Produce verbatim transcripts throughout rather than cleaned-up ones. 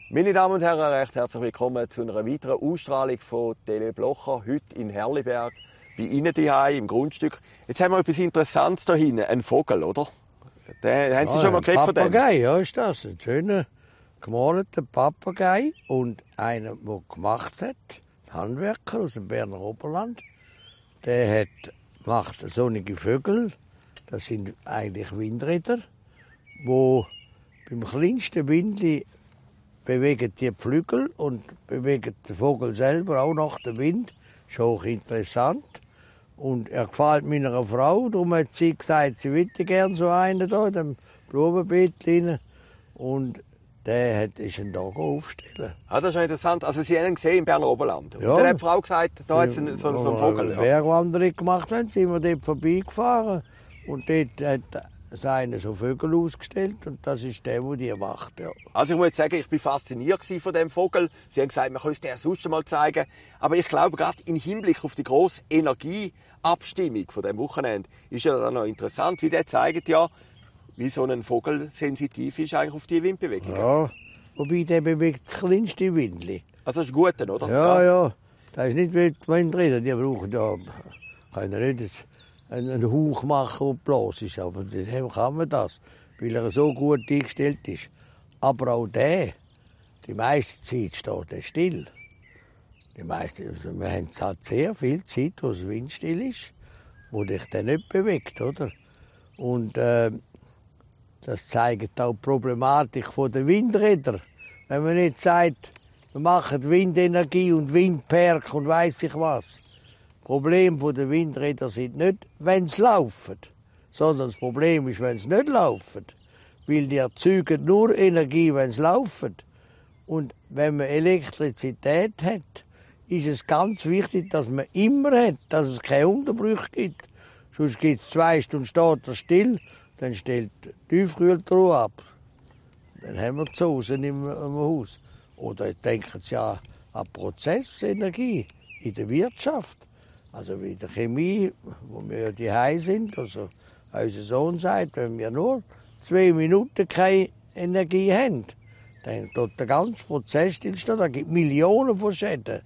Meine Damen und Herren, recht herzlich willkommen zu einer weiteren Ausstrahlung von Tele Blocher, heute in Herliberg, bei Ihnen daheim im Grundstück. Jetzt haben wir etwas Interessantes da hinten, einen Vogel, oder? Den, haben Sie ja, schon mal gehört von dem? Papagei, ja, ist das. Ein schöner, gemalener Papagei und einer, der gemacht hat, ein Handwerker aus dem Berner Oberland, der hat, macht sonnige Vögel, das sind eigentlich Windräder, wo beim kleinsten Windli bewegen die Flügel und bewegen den Vogel selber auch nach dem Wind. Das ist hoch interessant. Und er gefällt meiner Frau, darum hat sie gesagt, sie würde gerne so einen hier in dem Blumenbeet rein. Und der hat, ist ihn da aufstellen. Ah, das ist interessant. Also Sie haben ihn gesehen im Berner Oberland. Und Ja. dann hat die Frau gesagt, da hat sie so, so einen Vogel. Als wir Ja. eine Bergwanderung gemacht haben, sind wir dort vorbeigefahren. Und dort hat einer so Vögel ausgestellt und das ist der, der die macht. Ja. Also ich muss sagen, ich war fasziniert von dem Vogel. Sie haben gesagt, man kann es den sonst mal zeigen. Aber ich glaube, gerade im Hinblick auf die grosse Energieabstimmung von dem Wochenende ist ja dann noch interessant, wie der zeigt ja, wie so ein Vogel sensitiv ist eigentlich auf die Windbewegung. Ja, wobei der bewegt das kleinste Windli. Also das ist gut, oder? Ja, ja, das ist nicht wie die Windräder, die brauchen ja, kann ja nicht einen Hauch machen, der bloß ist, aber dem kann man das, weil er so gut eingestellt ist. Aber auch der, die meiste Zeit steht er still. Die meiste, also wir haben halt sehr viel Zeit, wo es windstill ist, wo dich dann nicht bewegt, oder? Und äh, das zeigt auch die Problematik der Windräder. Wenn man nicht sagt, wir machen Windenergie und Windpark und weiss ich was. Das Problem der Windräder sind nicht, wenn sie laufen, sondern das Problem ist, wenn sie nicht laufen. Weil die erzeugen nur Energie, wenn sie laufen. Und wenn man Elektrizität hat, ist es ganz wichtig, dass man immer hat, dass es keine Unterbrüche gibt. Sonst gibt es zwei Stunden steht er still, dann stellt die Tiefkühltruhe ab. Dann haben wir die Soßen im, im Haus. Oder denken Sie ja an Prozessenergie in der Wirtschaft. Also wie in der Chemie, wo wir daheim sind. Also unser Sohn sagt, wenn wir nur zwei Minuten keine Energie haben, dann tut der ganze Prozess stillstehen. Da gibt es Millionen von Schäden.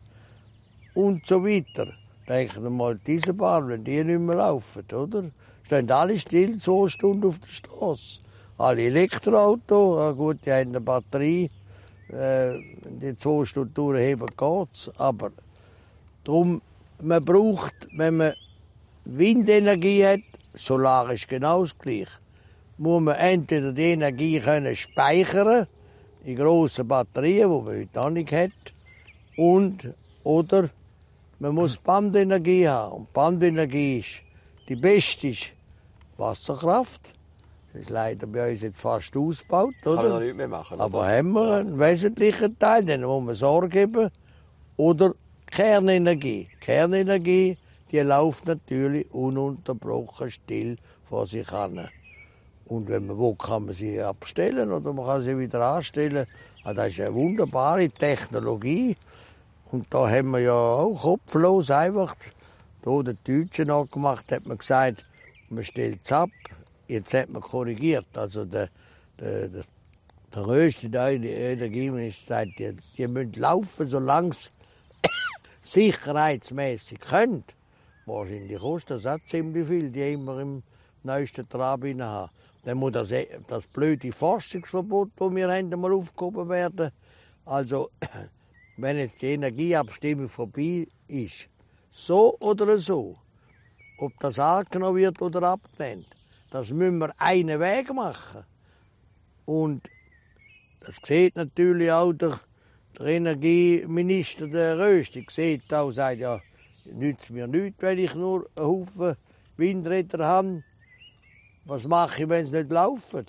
Und so weiter. Denken Sie mal, diese Bahn, wenn die nicht mehr laufen, oder? Stehen alle still, zwei Stunden auf der Straße. Alle Elektroautos, ja gut, die haben eine Batterie, äh, die zwei Stunden durchheben geht's. Aber darum, man braucht, wenn man Windenergie hat, Solar ist genau das Gleiche, muss man entweder die Energie können speichern in grossen Batterien, die man heute auch nicht hat, und, oder man muss Bandenergie haben. Und Bandenergie ist, die beste ist Wasserkraft. Das ist leider bei uns jetzt fast ausgebaut, oder? Kann man noch nicht mehr machen. Aber oder? haben wir einen wesentlichen Teil, den muss man Sorge geben. Oder Kernenergie. Kernenergie, die läuft natürlich ununterbrochen still vor sich hin. Und wenn man will, kann man sie abstellen oder man kann sie wieder anstellen. Also das ist eine wunderbare Technologie. Und da haben wir ja auch kopflos einfach, da der Deutsche nachgemacht, hat man gesagt, man stellt es ab. Jetzt hat man korrigiert. Also der, der, der, der grösste Energieminister sagt, die, die müssen laufen, solange sie sicherheitsmäßig können. Wahrscheinlich kostet das auch ziemlich viel, die immer im neuesten Trab haben. Dann muss das, das blöde Forschungsverbot, das wir haben, mal aufgehoben werden. Also, wenn jetzt die Energieabstimmung vorbei ist, so oder so, ob das angenommen wird oder abgelehnt, das müssen wir einen Weg machen. Und das sieht natürlich auch der, der Energieminister, der Rösti, sieht auch, sagt ja, nützt mir nichts, wenn ich nur einen Haufen Windräder habe. Was mache ich, wenn sie nicht laufen?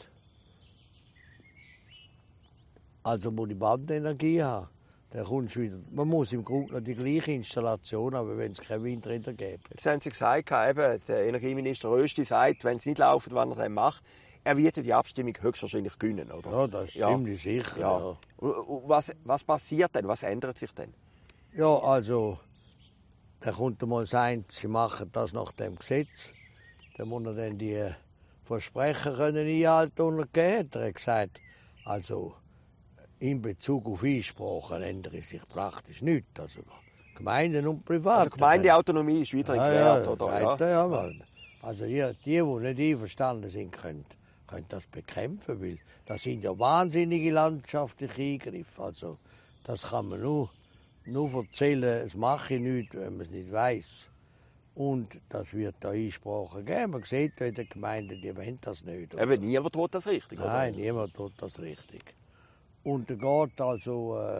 Also muss ich Bandenergie haben. Dann kommst du wieder. Man muss im Grunde noch die gleiche Installation haben, wenn es keine Windräder gäbe. Jetzt haben Sie gesagt, eben, der Energieminister Rösti sagt, wenn es nicht läuft, wann er das macht, er wird die Abstimmung höchstwahrscheinlich gewinnen, oder? Ja, das ist ja ziemlich sicher. Ja. Ja. Was, was passiert denn? Was ändert sich denn? Ja, also, da kommt mal sein, sie machen das nach dem Gesetz. Dann muss er dann die Versprechen können einhalten und geben. Er hat gesagt, also, in Bezug auf Einsprachen ändert sich praktisch nichts. Also Gemeinden und Private. Also Gemeindeautonomie ist wieder ja, erklärt, ja, oder? Ja, ja, man. Also die, die, die nicht einverstanden sind, können, können das bekämpfen, weil das sind ja wahnsinnige landschaftliche Eingriffe. Also das kann man nur, nur erzählen, es mache ich nichts, wenn man es nicht weiss. Und das wird da Einsprachen geben. Man sieht ja in den Gemeinden, die wollen das nicht. Oder? Eben, niemand tut das richtig, oder? Nein, niemand tut das richtig. Und der geht also, äh,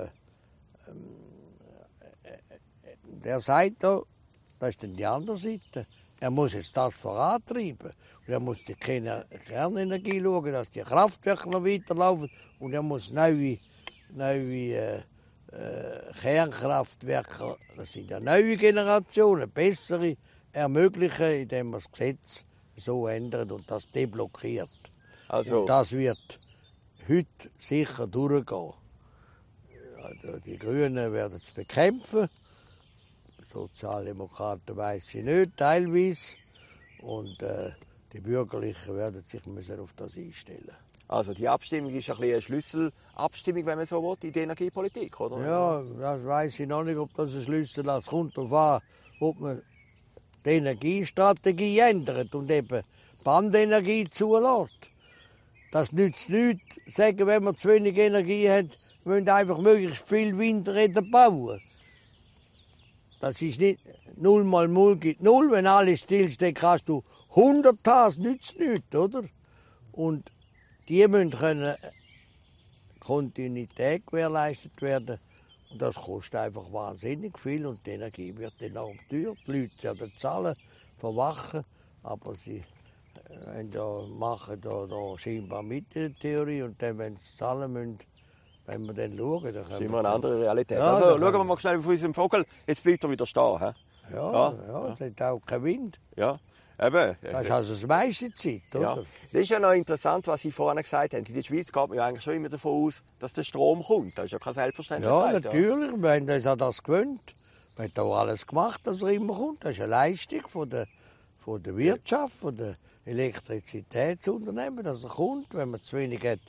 äh, der sagt da, das ist dann die andere Seite, er muss jetzt das vorantreiben. Und er muss die Kernenergie schauen, dass die Kraftwerke noch weiterlaufen. Und er muss neue, neue äh, äh, Kernkraftwerke, das sind ja neue Generationen, bessere, ermöglichen, indem man das Gesetz so ändert und das deblockiert. Also, und das wird heute sicher durchgehen. Also die Grünen werden es bekämpfen. Die Sozialdemokraten weiss ich nicht, teilweise. Und äh, die Bürgerlichen werden sich müssen auf das einstellen. Also die Abstimmung ist ein bisschen eine Schlüsselabstimmung, wenn man so will, in der Energiepolitik, oder? Ja, das weiss ich noch nicht, ob das ein Schlüssel ist. Es kommt darauf an, ob man die Energiestrategie ändert und eben Bandenergie zulässt. Das nützt nichts, sagen, wenn man zu wenig Energie hat, wir müssen einfach möglichst viel Windräder bauen. Das ist nicht, null mal null gibt null, wenn alles stillsteht, kannst du hundert Tage, nützt nichts, oder? Und die müssen können Kontinuität gewährleistet werden. Und das kostet einfach wahnsinnig viel und die Energie wird enorm teuer. Die Leute werden zahlen, verwachen, aber sie äh, da machen da, da scheinbar mit in der Theorie und dann, wenn sie zahlen müssen, wenn wir dann schauen, dann sind wir eine andere Realität. Ja, also schauen wir mal schnell auf unseren Vogel. Jetzt bleibt er wieder stehen. He? Ja, ja, ja, es hat auch keinen Wind. Ja, eben. Das ist also die meiste Zeit, oder? Ja. Das ist ja noch interessant, was Sie vorhin gesagt haben. In der Schweiz geht man ja eigentlich schon immer davon aus, dass der Strom kommt. Das ist ja keine Selbstverständlichkeit. Ja, natürlich. Ja. Wir haben uns an das gewöhnt. Wir haben auch alles gemacht, dass er immer kommt. Das ist eine Leistung von der, von der Wirtschaft, von der Elektrizitätsunternehmen, dass er kommt. Wenn man zu wenig hat,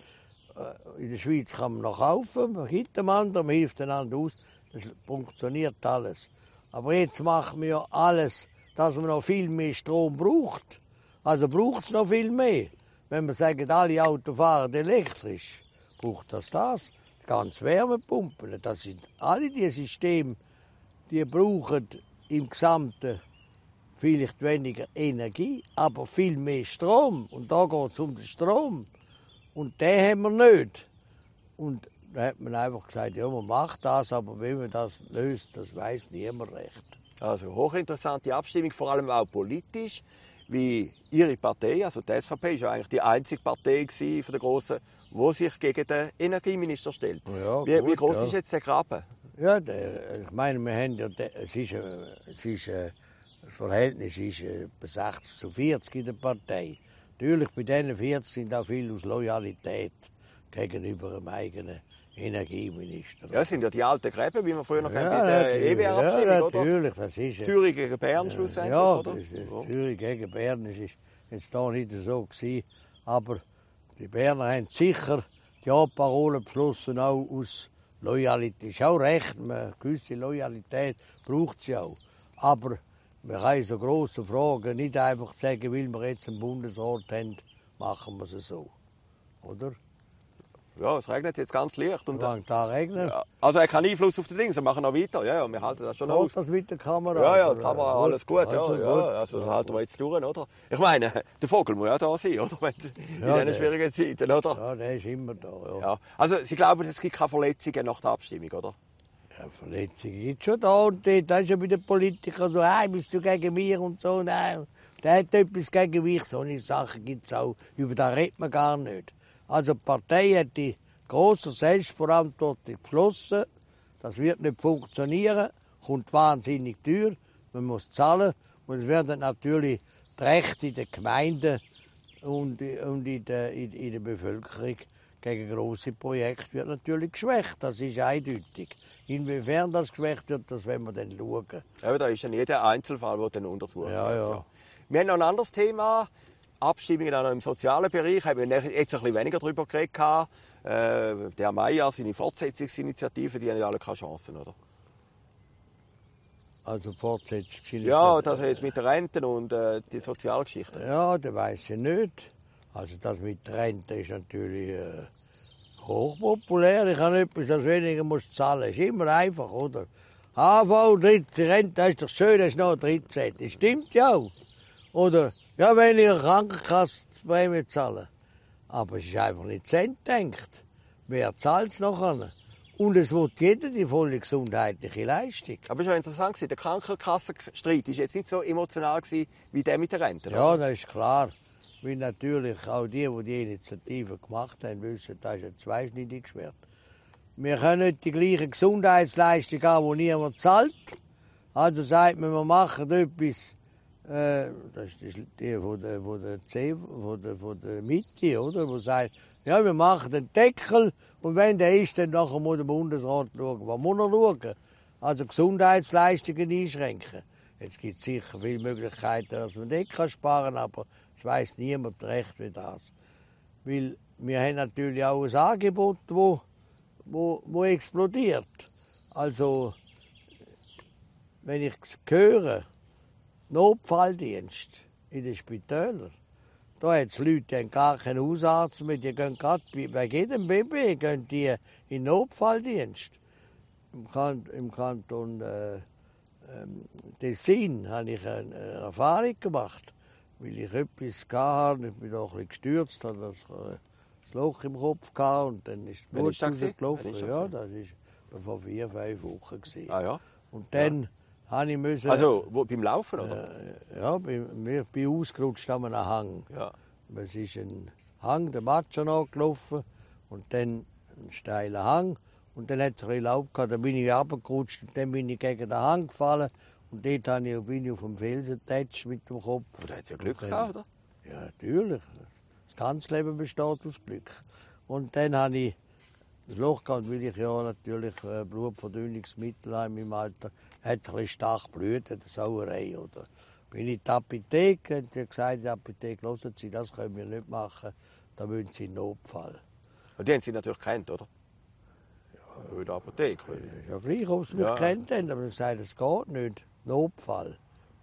in der Schweiz kann man noch kaufen. Man gibt dem anderen, man hilft einander aus. Das funktioniert alles. Aber jetzt machen wir ja alles, dass man noch viel mehr Strom braucht. Also braucht es noch viel mehr. Wenn wir sagen, alle Autos fahren elektrisch, braucht das das. Ganz Wärmepumpen, das sind alle diese Systeme, die brauchen im Gesamten vielleicht weniger Energie, aber viel mehr Strom. Und da geht es um den Strom. Und den haben wir nicht. Und da hat man einfach gesagt, ja, man macht das, aber wie man das löst, das weiss niemand recht. Also hochinteressante Abstimmung, vor allem auch politisch, wie Ihre Partei, also die S V P, ist ja eigentlich die einzige Partei von der grossen, die sich gegen den Energieminister stellt. Ja, wie, gut, wie groß ja. ist jetzt der Graben? Ja, der, ich meine, wir haben ja, es ist, es ist, das Verhältnis ist etwa sechzig zu vierzig in der Partei. Natürlich, bei diesen vierzig sind auch viele aus Loyalität gegenüber dem eigenen Energieminister. Ja, das sind ja die alten Gräben, wie man früher noch ja, bei der E W R-Abstimmung, ja, oder? natürlich, das ist Zürich gegen Bern schlussendlich, ja, oder? Das ist, Zürich gegen Bern das ist jetzt da nicht so gewesen. Aber die Berner haben sicher die Ja-Parole beschlossen, auch aus Loyalität. Ist auch recht, eine gewisse Loyalität braucht sie auch. Aber wir können so grosse Fragen nicht einfach sagen, weil wir jetzt einen Bundesrat haben, machen wir es so. Oder? Ja, es regnet jetzt ganz leicht. Und, Solange da regnet. Ja, also er hat keinen Einfluss auf die Dinge, wir machen noch weiter. Ja, ja, wir halten das schon aus. das mit der Kamera? Ja, ja, oder? Kamera, alles gut. Ja, Also ja, gut. also das halten wir jetzt durch, oder? Ich meine, der Vogel muss ja da sein, oder? In Ja, diesen der- schwierigen Zeiten, oder? Ja, der ist immer da. Ja. Ja. Also Sie glauben, es gibt keine Verletzungen nach der Abstimmung, oder? Ja, Verletzungen gibt es schon da und dort. Das ist ja bei den Politikern so, hey, bist du gegen mich und so. Nein, der hat etwas gegen mich. So eine Sachen gibt es auch. Über das redet man gar nicht. Also die Partei hat die grosse Selbstverantwortung beschlossen. Das wird nicht funktionieren. Kommt wahnsinnig teuer. Man muss zahlen. Und es werden natürlich die Rechte in den Gemeinden und, und in, der, in, in der Bevölkerung gegen grosse Projekte wird natürlich geschwächt. Das ist eindeutig. Inwiefern das geschwächt wird, das werden wir dann schauen. Ja, da ist ja jeder Einzelfall, der dann untersucht Ja, wird. ja. Wir haben noch ein anderes Thema. Abstimmungen auch noch im sozialen Bereich. Haben wir jetzt ein bisschen weniger darüber geredet. Äh, der Meier, seine Fortsetzungsinitiative, die haben ja alle keine Chancen, oder? Also Fortsetzung. Ja, das jetzt mit den Renten und äh, die Sozialgeschichten. Ja, das weiß ich nicht. Also das mit der Rente ist natürlich äh, hochpopulär. Ich habe etwas, das weniger muss zahlen. Ist immer einfach, oder? H V, dritte Rente, das ist doch schön, das ist noch dreizehn. Das stimmt ja auch. Oder, ja, weniger Krankenkassenprämie zahlen. Aber es ist einfach nicht zu Ende gedacht. Wer zahlt es nachher? Und es wird jeder die volle gesundheitliche Leistung. Aber es war ja interessant, der Krankenkassenstreit war jetzt nicht so emotional wie der mit der Rente. Ja, oder? das ist klar. Weil natürlich auch die, die die Initiative gemacht haben, wissen, das ist ein zweischneidiges Schwert. Wir können nicht die gleiche Gesundheitsleistung haben, die niemand zahlt. Also sagt man, wir machen etwas, äh, das ist die von der, von der, C, von der, von der Mitte, oder? Wo sagt, ja, wir machen den Deckel und wenn der ist, dann nachher muss der Bundesrat schauen. Was muss er schauen? Also Gesundheitsleistungen einschränken. Jetzt gibt es sicher viele Möglichkeiten, dass man dort sparen kann, aber es weiss niemand recht wie das. Weil wir haben natürlich auch ein Angebot, das wo, wo, wo explodiert. Also, wenn ich höre, Notfalldienst in den Spitälern, da hat es Leute, die haben gar keinen Hausarzt mehr, die gehen gerade bei jedem Baby gehen die in den Notfalldienst. Im, Kant, im Kanton äh, ähm, Tessin habe ich eine, eine Erfahrung gemacht, weil ich etwas hatte, ich bin da ein bisschen gestürzt, hatte das, äh, das Loch im Kopf gehabt und dann ist das Blut rausgelaufen. Ja, das war vor vier, fünf Wochen. Ah, ja. Und dann ja. habe ich müssen, also wo, beim Laufen, oder? Äh, ja, ich bin ausgerutscht an einem Hang. Ja. Es ist ein Hang, der Matscher nachgelaufen und dann ein steiler Hang. Und dann hat es ein bisschen Laub gehabt, dann bin ich runtergerutscht und dann bin ich gegen den Hang gefallen. Und dort habe ich, bin ich auf dem Felsen getatscht mit dem Kopf. Aber da hat es ja Glück gehabt, oder? Ja, natürlich. Das ganze Leben besteht aus Glück. Und dann habe ich das Loch gehabt, weil ich ja natürlich äh, Blutverdünnungsmittel habe in meinem Alter. Hat ein bisschen stark blüht, eine Sauerei, oder? Bin ich in die Apotheke, und die gesagt, die Apotheke, hören Sie, das können wir nicht machen, da wollen Sie einen Notfall. Und die haben Sie natürlich gekannt, oder? Ja. In der Apotheke. Ja, gleich, ob sie mich ja. kennt haben, aber ich gesagt, das geht nicht. Notfall.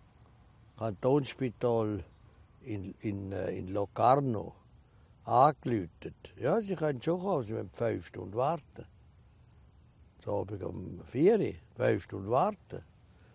Kantonsspital in, in, in Locarno angeläutet. Ja, Sie können schon kommen, Sie müssen fünf Stunden warten. So Abend um vier Uhr, fünf Stunden warten.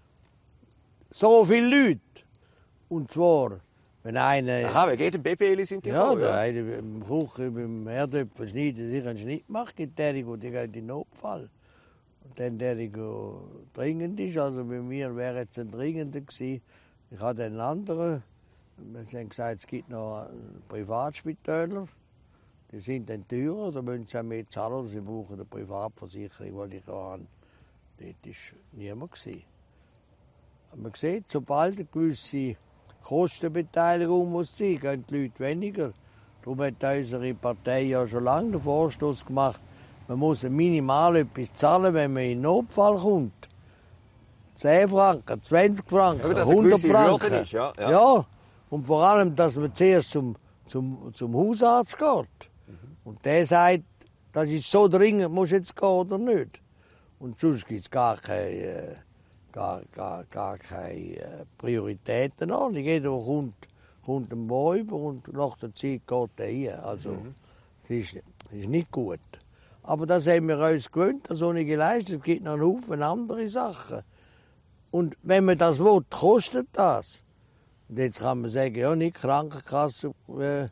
So viele Leute. Und zwar, wenn einer... Aha, wegen jedem Baby sind die Ja, gekommen, der ja. eine im Kuchen, beim Herdöpfel schneiden, sich einen Schnitt macht, gibt der, der geht in den Notfall. Und dann der, der dringend ist, also bei mir wäre jetzt ein dringender gewesen. Ich hatte einen anderen, wir haben gesagt, es gibt noch Privatspitäler, die sind dann teurer, da müssen sie auch mehr zahlen, oder sie brauchen eine Privatversicherung, die ich auch habe. Dort war niemand gewesen. Man sieht, sobald eine gewisse Kostenbeteiligung muss sein, gehen die Leute weniger. Darum hat unsere Partei ja schon lange den Vorstoß gemacht, man muss minimal etwas zahlen, wenn man in Notfall kommt. zehn Franken, zwanzig Franken, Ja, hundert Franken. Ist, ja, ja. ja, und vor allem, dass man zuerst zum, zum, zum Hausarzt geht. Mhm. Und der sagt, das ist so dringend, muss jetzt gehen oder nicht. Und sonst gibt es gar keine, gar, gar, gar keine Prioritäten an. Jeder, der kommt, kommt ein Mann über und nach der Zeit geht er hin. Also, mhm. das ist, das ist nicht gut. Aber das haben wir uns gewöhnt, das ohne geleistet. Es gibt noch einen Haufen andere Sachen. Und wenn man das will, kostet das. Und jetzt kann man sagen, ja, nicht Krankenkassenprämie,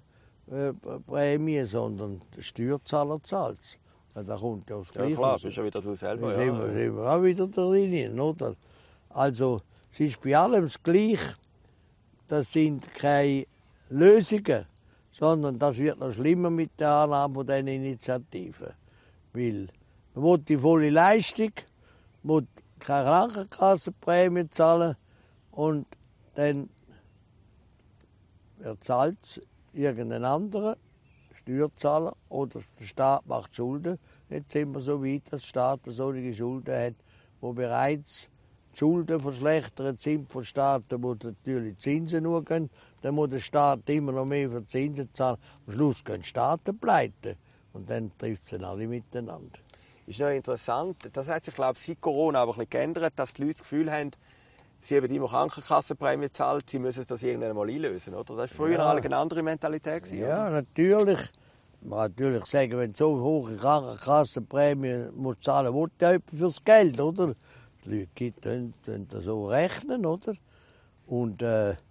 äh, äh, sondern der Steuerzahler zahlt es. Da kommt ja aufs Gleiche. Ja klar, das ist ja wieder du selber. Da ja. sind wir, sind wir auch wieder drin, oder? Also, es ist bei allem das Gleiche. Das sind keine Lösungen, sondern das wird noch schlimmer mit der Annahme von diesen Initiativen. Weil man will die volle Leistung, man will keine Krankenkassenprämie zahlen und dann zahlt es irgendein anderer Steuerzahler oder der Staat macht Schulden. Jetzt sind wir so weit, dass der Staat solche Schulden hat, die bereits die Schulden verschlechtert sind von Staaten, wo natürlich die Zinsen nur gehen, dann muss der Staat immer noch mehr für die Zinsen zahlen. Am Schluss gehen die Staaten pleite und dann trifft es alle miteinander. Ist noch interessant, das hat sich, glaube ich, seit Corona aber ein bisschen geändert, dass die Leute das Gefühl haben, sie haben immer Krankenkassenprämie gezahlt, sie müssen das irgendwann mal einlösen, oder? Das war früher ja. eine andere Mentalität gewesen, ja, oder? natürlich. Man kann natürlich sagen, wenn du so hohe Krankenkassenprämie musst zahlen musst, will ja jemand fürs Geld, oder? Die Leute gibt, können, können das so rechnen, oder? Und äh, äh,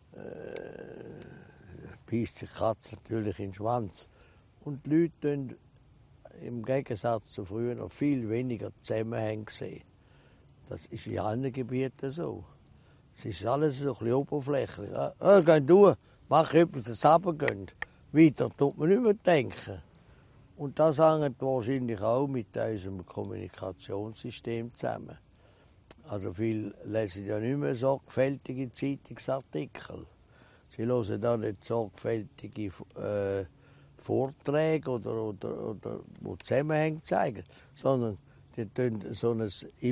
beißt die Katze natürlich in den Schwanz. Und die Leute tun im Gegensatz zu früher noch viel weniger Zusammenhänge sehen. Das ist in allen Gebieten so. Es ist alles so ein bisschen oberflächlich. Ja, geh du, mach etwas, das runtergeht. Weiter tut man nicht mehr denken. Und das hängt wahrscheinlich auch mit unserem Kommunikationssystem zusammen. Also viele lesen ja nicht mehr sorgfältige Zeitungsartikel. Sie hören da nicht sorgfältige äh, Vorträge oder, oder, oder wo Zusammenhänge zeigen, sondern die tun so ein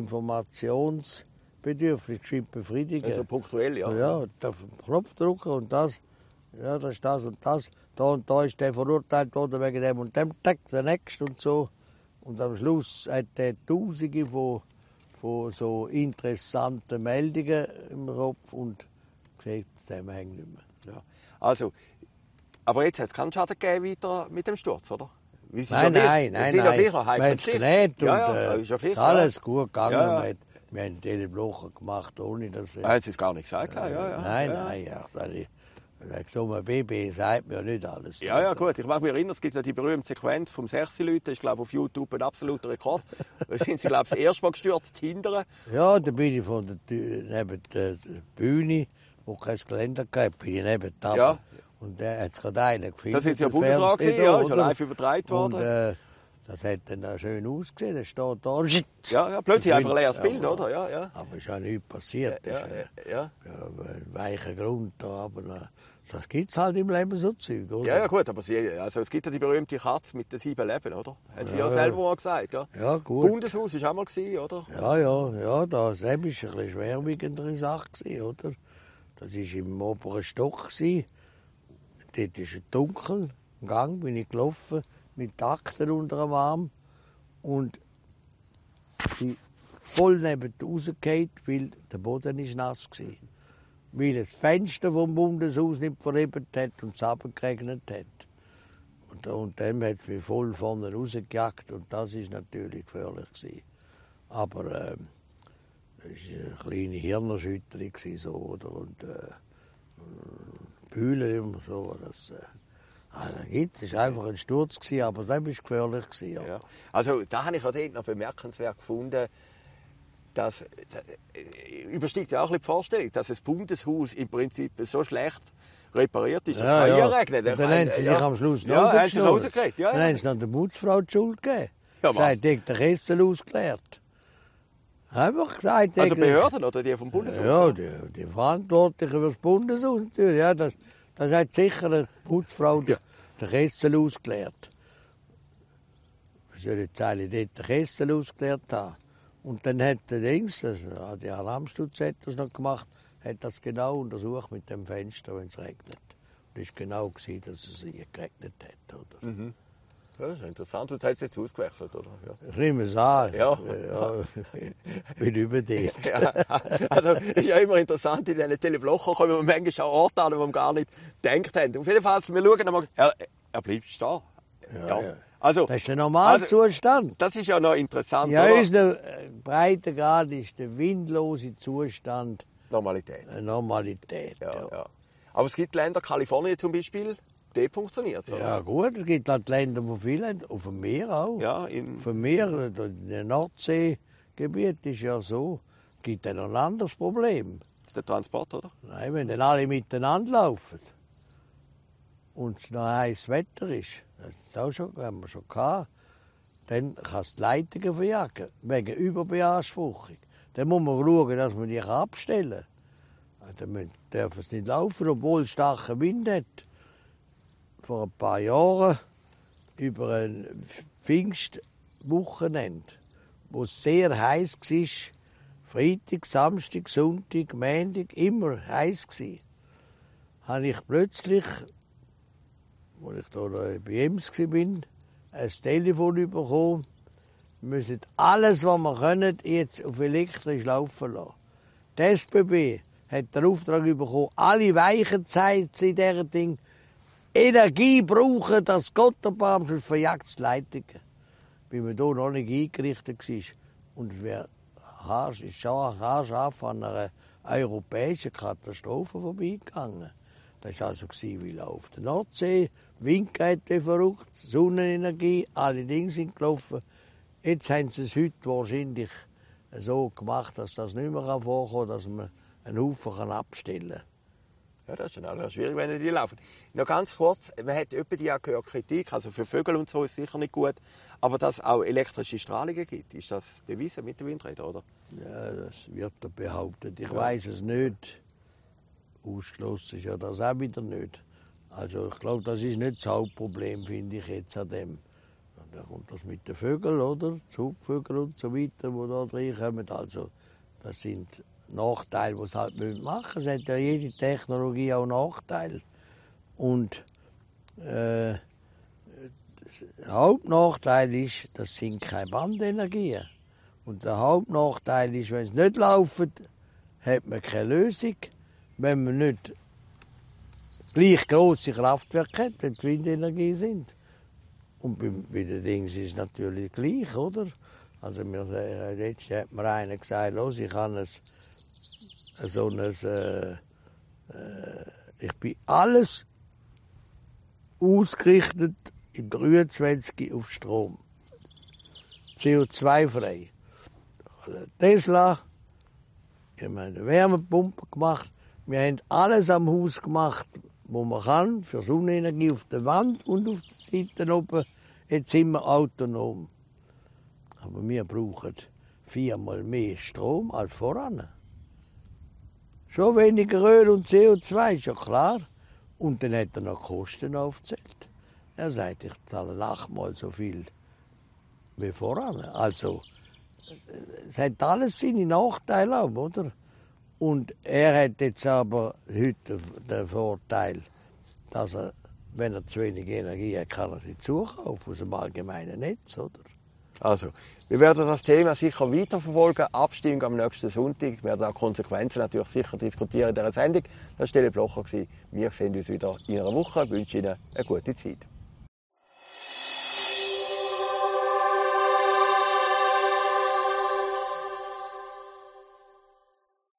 Informationsbedürfnis befriedigen. Also punktuell, ja. Ja, auf den Knopf drücken und das, ja, das ist das und das. Da und da ist der verurteilt worden wegen dem und dem, Tag, der nächste und so. Und am Schluss hat er Tausende von, von so interessanten Meldungen im Kopf und sieht den Zusammenhang nicht mehr. Ja. Also, aber jetzt hat es keinen Schaden gegeben weiter mit dem Sturz, oder? Nein, nein, nein, nein, nein. Wir haben es genäht und ja, ja, ist ja ist alles gut gegangen. Ja, ja. Wir haben Teleblocher gemacht, ohne dass... Ah, hat es gar nicht gesagt? Ja, ja, ja. Nein, ja. nein, ja. Wegen so einem Baby sagt mir ja nicht alles. Ja, ja, gut. Ich mag mich erinnern, es gibt ja die berühmte Sequenz vom Sechsi-Leuten. Das ist, glaube ich, auf YouTube ein absoluter Rekord. Da sind sie, glaube ich, das erste Mal gestürzt, hinterher. Ja, da bin ich von der, neben der Bühne, wo kein Geländer gab, bin ich neben der ja. Und der hat es gerade einen gefilmt. Das ist ja Bundesrat gewesen, ja, ist ja live übertragen worden. Und, äh, das hat dann auch schön ausgesehen, das steht da. Ja, ja, plötzlich einfach ein leeres Bild, oder? Ja, ja. Aber es ist ja nichts passiert. Ja, ja, ja. ja. Ein weicher Grund da, aber das gibt es halt im Leben so Zeug, oder? Ja, ja, gut, aber sie, also es gibt ja die berühmte Katze mit den sieben Leben, oder? Hat sie ja, ja selber mal gesagt, ja? Ja, gut. Bundeshaus war auch mal, gewesen, oder? Ja, ja, ja, das war eine bisschen schwerwiegendere Sache, oder? Das war im oberen Stock. Dort ist es dunkel, im Gang bin ich gelaufen, mit Akten unter dem Arm und bin voll neben rausgefallen, weil der Boden ist nass war. Weil das Fenster vom Bundeshaus nicht verhebt hat und es runtergeregnet hat. Und, und dann hat es mich voll vorne rausgejagt und das war natürlich gefährlich gewesen. Aber äh, das war eine kleine Hirnerschütterung so, oder? Und, äh, Bühlen immer so. Das, äh, das war einfach ein Sturz, aber das war gefährlich. Ja. Ja. Also, da habe ich auch dort noch bemerkenswert gefunden, dass, das übersteigt ja auch ein bisschen die Vorstellung, dass das Bundeshaus im Prinzip so schlecht repariert ist, dass ja, es ja. regnet. Dann haben sie sich ja. am Schluss ja, haben sie rausgekriegt. Ja, dann ja. haben sie dann der Putzfrau die Schuld gegeben. Ja, sie hat den Kessel ausgeleert. Einfach gesagt. Also Behörden oder die vom Bundeshaus? Ja, die, die Verantwortlichen für das Bundeshaus natürlich. Ja, das, das hat sicher eine Putzfrau ja. den Kessel ausgeleert. Was soll ich dort den Kessel ausgeleert haben? Und dann hat der Dings, das, die Alarmstutz hat das noch gemacht, hat das genau untersucht mit dem Fenster, wenn es regnet. Und es war genau gewesen, dass es hier geregnet hat. Oder? Mhm. Ja, das ist interessant. Und du hast jetzt ausgewechselt, oder? Ja. Ich nehme es an. Ja. ja ich bin überdicht. Ja, also, es ist ja immer interessant, in diesen Teleblochen kommen wir manchmal auch Orte an, die wir gar nicht gedacht haben. Auf jeden Fall, wir schauen einmal, er, er bleibt stehen. Ja, ja. ja. Also, das ist der Normalzustand. Also, das ist ja noch interessant. Ja, unser Breitengrad ist der windlose Zustand. Normalität. Normalität, ja, ja. ja. Aber es gibt Länder, Kalifornien zum Beispiel, dort funktioniert es. Ja gut, es gibt halt Länder, wo viele haben, auf dem Meer auch. Ja, in... Auf dem Meer, in der Nordseegebiet ist ja so, es gibt dann noch ein anderes Problem. Das ist der Transport, oder? Nein, wenn dann alle miteinander laufen und es noch heißes Wetter ist, das auch schon, haben wir schon gehabt, dann kann es die Leitungen verjagen, wegen Überbeanspruchung. Dann muss man schauen, dass man die abstellen kann. Dann dürfen sie nicht laufen, obwohl es starken Wind hat. Vor ein paar Jahren über ein Pfingstwochenende, wo es sehr heiß war, Freitag, Samstag, Sonntag, Montag immer heiß gsi. Habe ich plötzlich, als ich da bei Ems war, ein Telefon bekommen, wir müssen alles, was wir können, jetzt auf elektrisch laufen lassen. Die S B B hat den Auftrag bekommen, alle Weichenzeichen in diesem Ding Energie brauchen, dass Gott erbarmt, sonst verjagt es die Leitungen. Weil man hier noch nicht eingerichtet war. Und es wäre haarscharf an einer europäischen Katastrophe vorbeigegangen. Das war also wie auf der Nordsee, Wind geht verrückt, Sonnenenergie, alle Dinge sind gelaufen. Jetzt haben sie es heute wahrscheinlich so gemacht, dass das nicht mehr vorkommen kann, dass man einen Haufen abstellen kann. Ja, das ist dann auch schwierig, wenn die laufen. Noch ganz kurz, man hat öppe die auch gehört, Kritik, also für Vögel und so ist sicher nicht gut, aber dass es auch elektrische Strahlungen gibt, ist das bewiesen mit den Windrädern, oder? Ja, das wird da behauptet. Ich ja. weiß es nicht. Ausgeschlossen ist ja das auch wieder nicht. Also ich glaube, das ist nicht das Hauptproblem, finde ich jetzt an dem. Und dann kommt das mit den Vögeln, oder? Zugvögel und so weiter, die da reinkommen. Also das sind Nachteile, die sie halt machen müssen. Es hat ja jede Technologie auch Nachteile. Und äh, der Hauptnachteil ist, das sind keine Bandenergien. Und der Hauptnachteil ist, wenn es nicht läuft, hat man keine Lösung. Wenn man nicht gleich grosse Kraftwerke hat, wenn die Windenergie sind. Und bei, bei den Dingen ist es natürlich gleich, oder? Also mir, letztes Jahr hat mir einer gesagt, los, ich habe ein, so ein, äh, äh, ich bin alles ausgerichtet im dreiundzwanzig auf Strom. C O zwei frei. Tesla, ich habe eine Wärmepumpe gemacht. Wir haben alles am Haus gemacht, was man kann, für Sonnenenergie auf der Wand und auf der Seite oben. Jetzt sind wir autonom. Aber wir brauchen viermal mehr Strom als voran. Schon weniger Öl und C O zwei, ist ja klar. Und dann hat er noch Kosten aufgezählt. Er sagt, ich zahle achtmal so viel wie voran. Also, es hat alles seine Nachteile, oder? Und er hat jetzt aber heute den Vorteil, dass er, wenn er zu wenig Energie hat, kann er sie zukaufen aus dem allgemeinen Netz, oder? Also, wir werden das Thema sicher weiterverfolgen. Abstimmung am nächsten Sonntag. Wir werden auch Konsequenzen natürlich sicher diskutieren in dieser Sendung. Das war Stelle Blocher. Wir sehen uns wieder in einer Woche. Ich wünsche Ihnen eine gute Zeit.